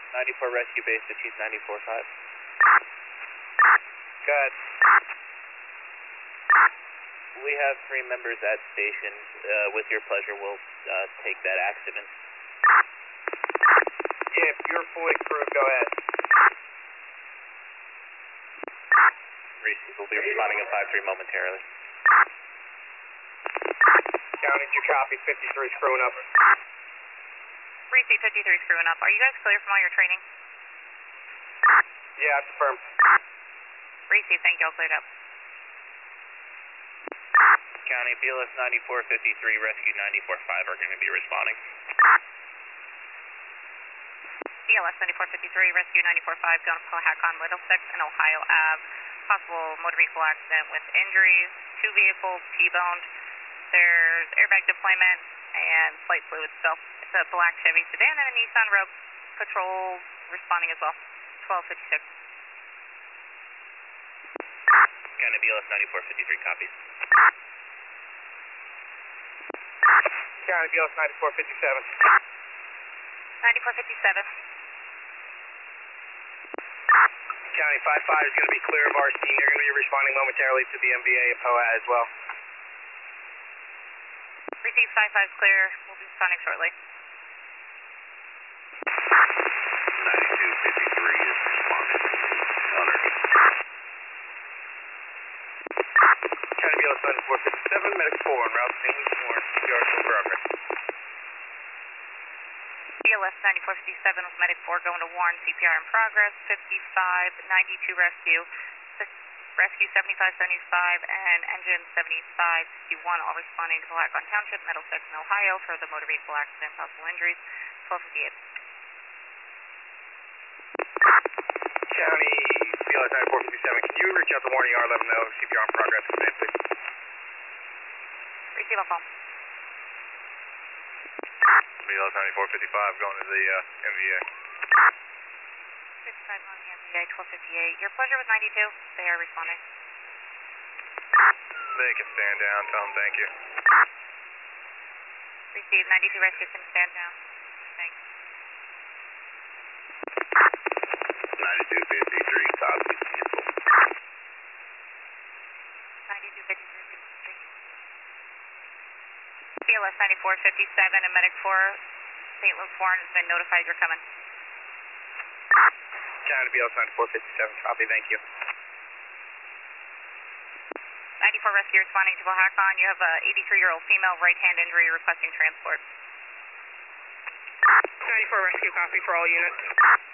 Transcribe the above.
94 rescue base to Chief 94.5. Good. We have 3 members at station. With your pleasure, we'll take that accident. Yeah, if you're fully crewed, go ahead. Reese will be responding at 5-3 momentarily. County, did you copy? 53's crewing up. Reese 53's crewing up. Are you guys clear from all your training? Yeah, confirmed. Reese, thank you, all cleared up. County, BLS 9453, Rescue 94.5 are going to be responding. BLS 9453, Rescue 94.5, going to Powhatan, Middlesex, and Ohio Ave. Possible motor vehicle accident with injuries. 2 vehicles T-boned. There's airbag deployment and flight fluid spill. It's a black Chevy sedan and a Nissan Rogue. Patrol responding as well. 1256. County, BLS 9453 copies. County, BLS 9457. 9457. County, 5-5 is going to be clear of our scene. You're going to be responding momentarily to the MVA and POA as well. Receive 5-5 clear. We'll be responding shortly. 9253 is responding. Underneath. County, BLS 9457, Medic 4 en route to St. Louis Warren, CPR for progress. BLS 9457 with Medic 4 going to Warren, CPR in progress. 5592 rescue. Rescue 7575 and engine 7561 all responding to Powhatan Township, Middlesex, and Ohio for the motor vehicle accident, possible injuries. 1258. County, BLS 9457, can you reach out to Warren ER, let them know CPR in progress? Receive a call. BLS 9455 going to the MVA. 55 on the MVA, 1258. Your pleasure with 92. They are responding. They can stand down. Tell them thank you. Receive 92 rescue can stand down. Thanks. 9253 copies. 9253. BLS 9457 and Medic 4, St. Louis Warren has been notified you're coming. County, BLS 9457, copy, thank you. 94 rescue responding to Powhatan. You have a 83-year-old female right hand injury requesting transport. 94 rescue, copy for all units.